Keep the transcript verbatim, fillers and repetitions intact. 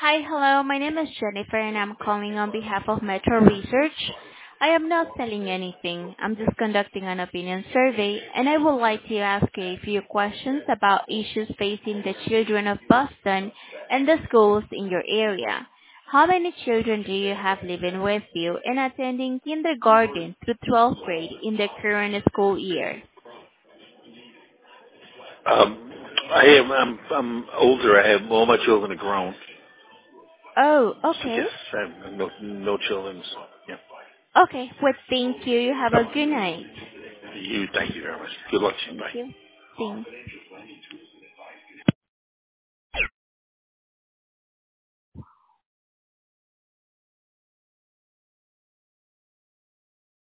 Hi, hello. My name is Jennifer, and I'm calling on behalf of Metro Research. I am not selling anything. I'm just conducting an opinion survey, and I would like to ask you a few questions about issues facing the children of Boston and the schools in your area. How many children do you have living with you and attending kindergarten through twelfth grade in the current school year? Um, I am. I'm. I'm older. I have all my children are grown. Oh, So okay. yes, I have no no children. So yeah. Okay. Well, thank you. You have a good Oh, night. you. Thank you very much. Good luck to you. Thank Bye. you. Thanks.